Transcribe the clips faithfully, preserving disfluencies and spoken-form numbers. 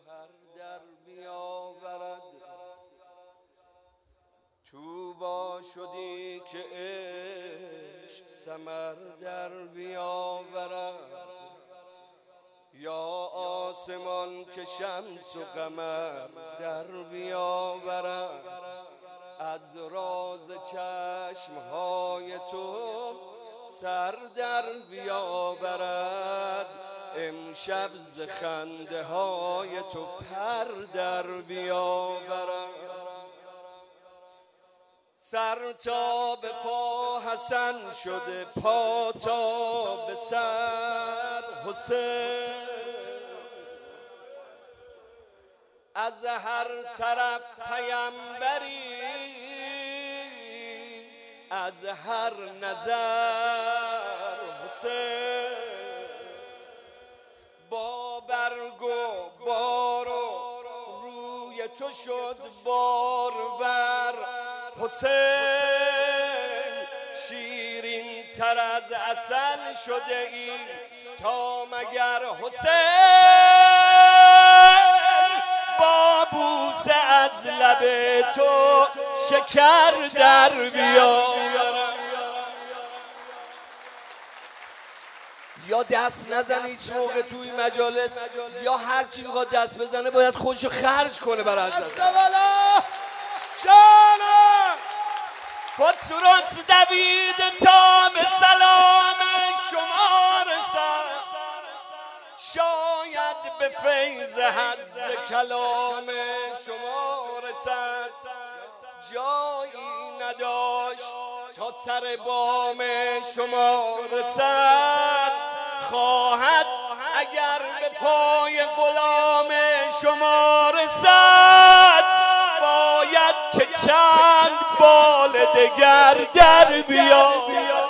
گوهر در بیاورد. طوبی شدی که عشق ثمر در بیاورد. یا آسمان که شمس و قمر در بیاورد. از راز چشمهای تو سر در بیاورد. امشب ز خنده های تو پر در بیاورد. سر تا به پا حسن شده، پا تا به سر حسین. از هر طرف پیامبری، از هر نظر حسین. با برگ و بار و روی تو شد بارور حسین. شیرین تر از عسل شده ای تا مگر حسین. با بوسه از لب تو شکر در بیاورد. یا دست نزن هیچ موقع توی مجالس، یا هر کی میخواد دست بزنه باید خودشو خرج کنه برای حضرت. السلام جانم پتروس دوید تا به سلام شما رسد. شاید به فیض حظ کلام شما رسد. جایی نداشت تا سر بام شما رسد. خواهد اگر به پای غلام شما رسد. باید که چند بال دگر در بیاورد.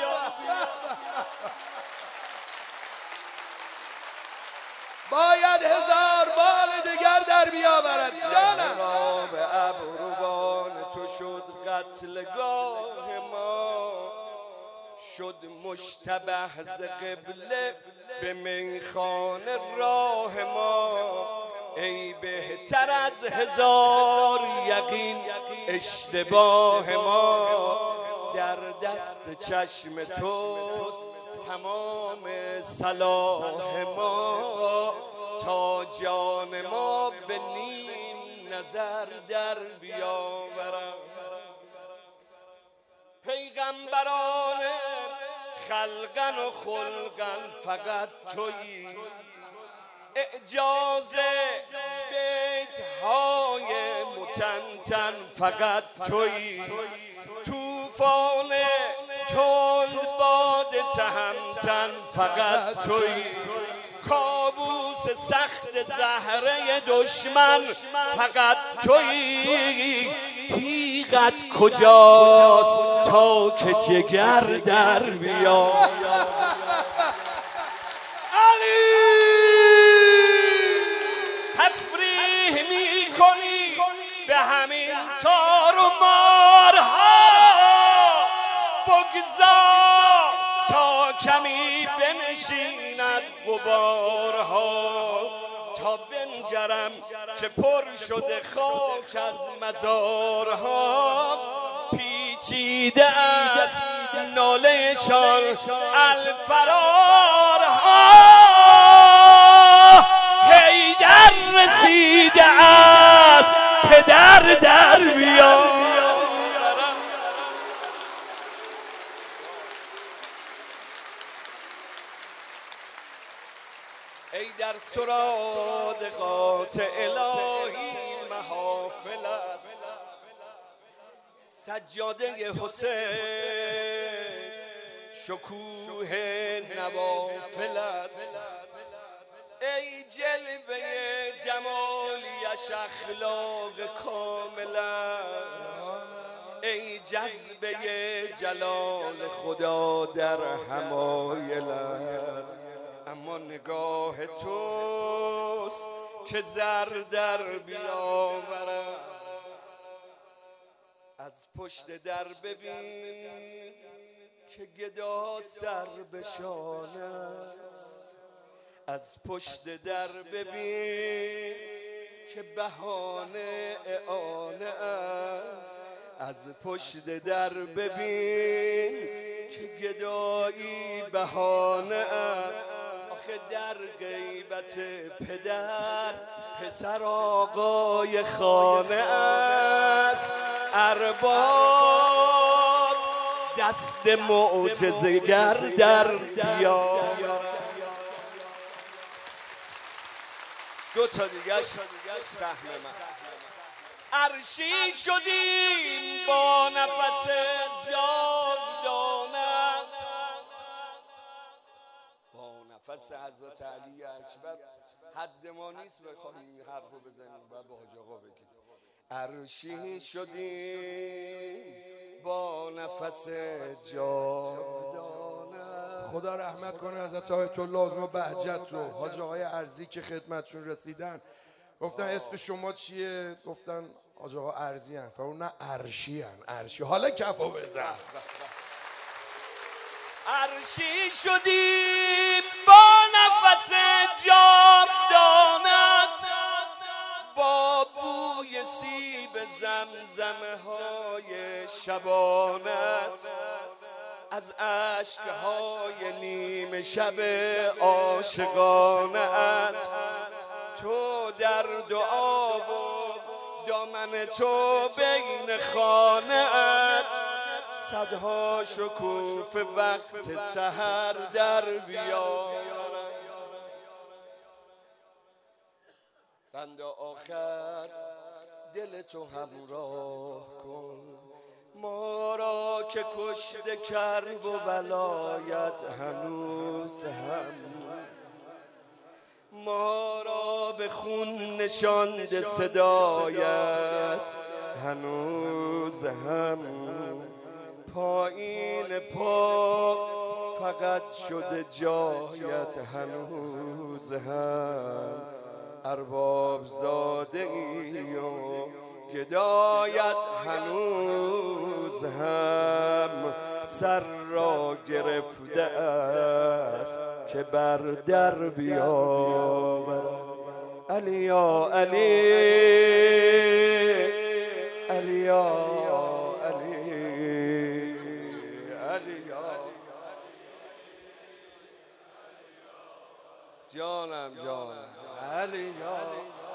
باید هزار بال دیگر در بیاورد. جانم به ابروان تو شد قتلگاه ما. شد مشتبه ز قبله به میخانه راه ما. ای بهتر از هزار یقین اشتباه ما. در دست چشم توست تمام صلاح ما. تا جان ما به نیم نظر در بیاورد. پیغمبران خلقن و خلقن فقط تویی. اعجاز بیت های متنتن فقط تویی. توفان تند باد تهمتن فقط تویی. کابوس سخت زهره دشمن فقط تویی. تیغت کجاست تا که جگر در بیاورد. علی تفریح می کنی به همین تار و مارها. بگذار تا کمی بنشیند غبارها. تا بنگرم که پر شده خاک از مزارها. پیچیده است ناله شان الفرارها. حیدر رسیده است پدر در بیاورد. ای در سرادقات الهی محافلت. سجاده حسین شکوه نوافلت. ای جلوه جمالیش اخلاق کاملت. ای جذبه جلال خدا در حمایلت. اما نگاه توست که زر در بیاورد. از پشت در ببین که گدا سر به شانه است. از پشت در ببین که بهانه اعانه است، از پشت در ببین که گدایی بهانه است. آخه در غیبت پدر پسر آقای خانه است. ارباب دست معجزه‌گر در بیار. دو تا دیگه سهم من. عرشی شدیم با نفس جاودانت، با نفس حضرت علی اکبر. حد ما نیست بخوایم این حرفو بزنیم و با حاج آقا بگیم. عرشی شدیم با نفس جاودانت. خدا رحمت کنه حضرت آیت الله عظما بهجت رو. حاج آقای ارزی که خدمتشون رسیدن گفتن اسم شما چیه؟ گفتن حاج آقا ارزی هن. فرمودن نه ارشی هن. ارشی. حالا کفو بزن. عرشی شدیم با نفس جاودانت، با بوی سیب زمزمه های شبانت، از اشکهای نیمه شب عاشقانت. تو در دعا و دامن تو بین خانه‌ات، صدها شکوفه وقت سحر در بیارم. بند آخر دل تو همراه کن، ما را که کشته کرب و ولایت هنوز هم، ما را به خون نشانده صدایت هنوز هم. پایین پا فقط شده جایت هنوز هم. ارباب زاده ای و گدایت هنوز هم. سر را گرفته است که بر در بیاورد. علی یا علی، علی یا علی، علی یا جانم جانم، علی یا